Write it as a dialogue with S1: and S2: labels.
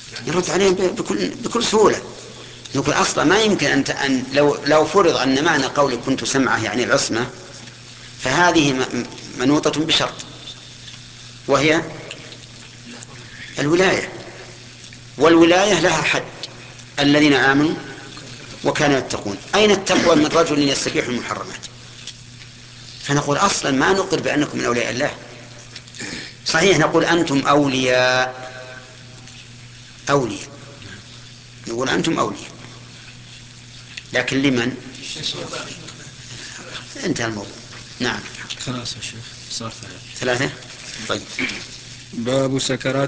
S1: يرد عليهم بكل سهولة. نقول أصلا ما يمكن أن لو فرض أن معنى قولي كنت سمعه يعني العصمة، فهذه منوطة بشرط، وهي الولاية، والولاية لها حد: الذين آمنوا وكانوا يتقون. أين التقوى من رجل يستبيح المحرمات؟ فنقول أصلا ما نقر بأنكم من أولياء الله. صحيح نقول أنتم أولياء، نقول أنتم أولياء، لكن لمن؟ انتهى الموضوع. نعم.
S2: خلاص يا شيخ، صار 3.
S1: ثلاثة. طيب.
S2: باب سكرات